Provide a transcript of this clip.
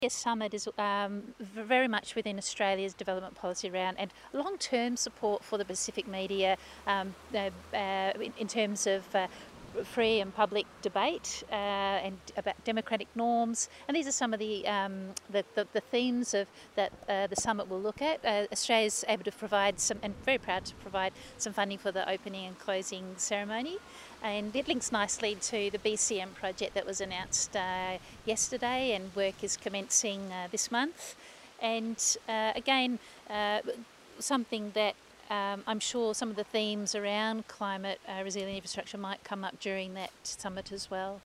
Yes, Summit is very much within Australia's development policy around and long-term support for the Pacific media in terms of free and public debate and about democratic norms. And these are some of the themes that the summit will look at. Australia's able to provide some, and very proud to provide some funding for the opening and closing ceremony. And it links nicely to the BCM project that was announced yesterday, and work is commencing this month. And again, something that I'm sure some of the themes around climate resilient infrastructure might come up during that summit as well.